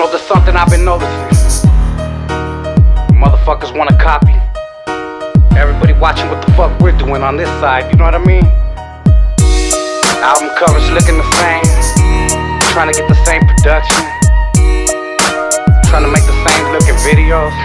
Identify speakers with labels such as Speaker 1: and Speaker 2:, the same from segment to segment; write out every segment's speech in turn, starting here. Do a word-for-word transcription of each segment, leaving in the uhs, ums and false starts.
Speaker 1: know, there's something I've been noticing. Motherfuckers wanna copy everybody watching what the fuck we're doing on this side, you know what I mean? Album covers looking the same, trying to get the same production, trying to make the same looking videos.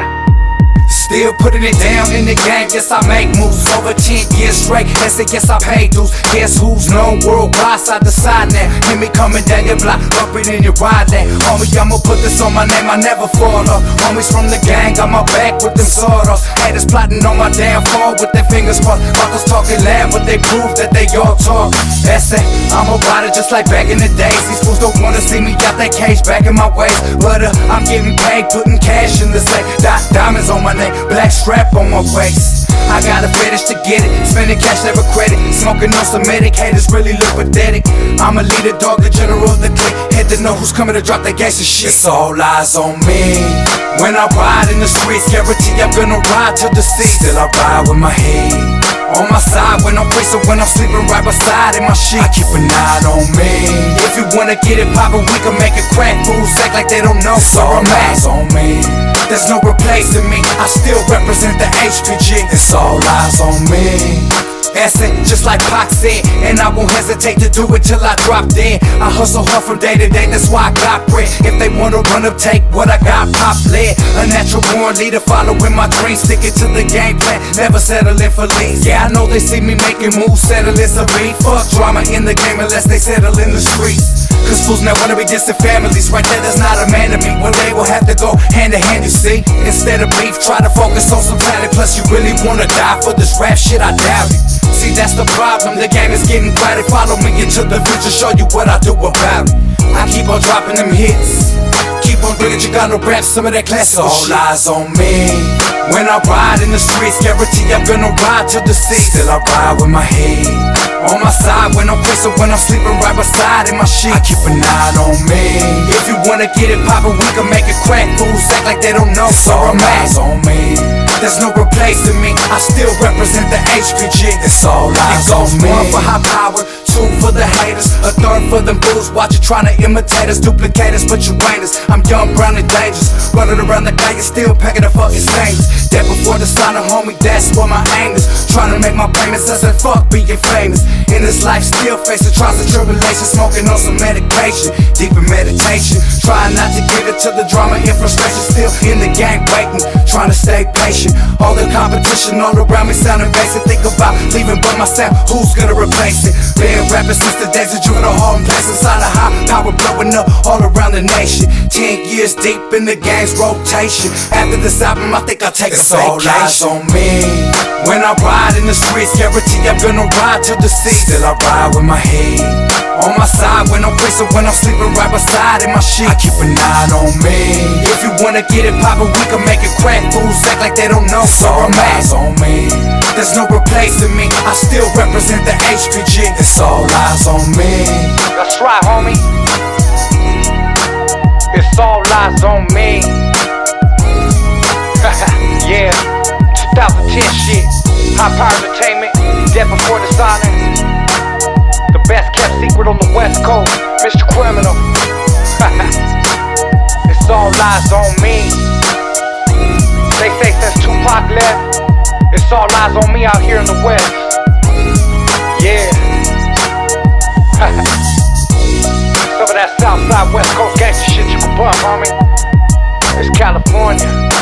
Speaker 2: Still putting it down in the game, yes I make moves. Over ten years straight, they say yes I pay dues. Guess who's known worldwide, side to side now. Hear me coming down your block, bumping in your ride that. Homie, I'ma put this on my name, I never fall off. Homies from the gang, got my back with them sawed-offs. Haters plotting on my downfall with their fingers crossed. Fuckers talking loud, but they prove that they all talk. That's it, I'm a rider just like back in the days. These fools don't wanna see me out that cage back in my ways. But uh, I'm getting paid, putting cash in the safe. Dot diamonds on my neck, black strap on my waist. I got a fetish to get it, spending cash, never credit. Smoking on some medic, haters really look pathetic. I'm a leader, dog, the general of the clique. Head to know who's coming to drop that gangsta shit. It's all eyes on me. When I ride in the streets, guarantee I'm gonna ride till the sea. Still I ride with my head on my side when I'm racing, when I'm sleeping right beside in my sheet. I keep an eye on me. If you wanna get it poppin', we can make it crack. Fools act like they don't know, so I'm eyes on me. There's no replacing me, I still represent the H P G. It's all eyes on me. That's it, just like Pac said, and I won't hesitate to do it till I drop dead. I hustle hard from day to day, that's why I got bread. If they wanna run up, take what I got, pop lead. A natural born leader, following my dreams, sticking to the game plan, never settling for leads. Yeah, I know they see me making moves, settling a beat. Fuck drama in the game unless they settle in the streets. Cause fools now wanna be distant families, right there, that's not a man to me. Well, they will have to go hand to hand, you see. Instead of beef, try to focus on some talent. Plus, you really wanna die for this rap shit, I doubt it. See, that's the problem, the game is getting crowded. Follow me into the future, show you what I do about it. I keep on dropping them hits, keep on bringing Chicano rap, some of that classic all shit. Eyes on me. When I ride in the streets, guarantee I'm gonna ride till the sea. Still I ride with my head on my side when I'm racing, when I'm sleeping right beside in my sheet. I keep an eye on me. If you wanna get it poppin', we can make it crack. Fools act like they don't know, so I'm eyes on me. There's no replacing me, I still represent the H P G. It's all eyes on me. One for high power, two for the haters, a third for them fools watching, trying to imitate us, duplicate us, but you ain't us. I'm young, brown, and dangerous, running around the guy, you still packing the fucking stains. Dead before the sign of homie, that's what my aim is. Trying to make my payments, I said fuck being famous. In this life, still facing trials and tribulations, smoking on some medication, deep in meditation. Trying not to give it to the drama and frustration, still in the game waiting, trying to stay patient. All the competition all around me sounding basic. Think about leaving but myself, who's gonna replace it? Been rapping since the days of juvenile hall and place inside a high power blowing up all around the nation. Ten years deep in the game's rotation. After this album, I think I'll take it's a vacation. All eyes on me. When I ride in the streets, guarantee I'm gonna ride till the sea. Still I ride with my head on my side when I'm racing, when I'm sleeping right beside in my sheet. I keep an eye on me. If you wanna get it poppin', we can make it crack. Fools act like they don't know, so I'm eyes on me. There's no replacing me, I still represent the H P G. It's all eyes on me.
Speaker 1: That's right, homie. It's all eyes on me. Yeah, twenty ten shit. High Power Entertainment, Death Before Dishonor. The best kept secret on the West Coast, Mister Criminal. It's all eyes on me. They say since Tupac left, it's all eyes on me out here in the West. Yeah. Some of that Southside West Coast gangsta shit you can bump, homie. It's California.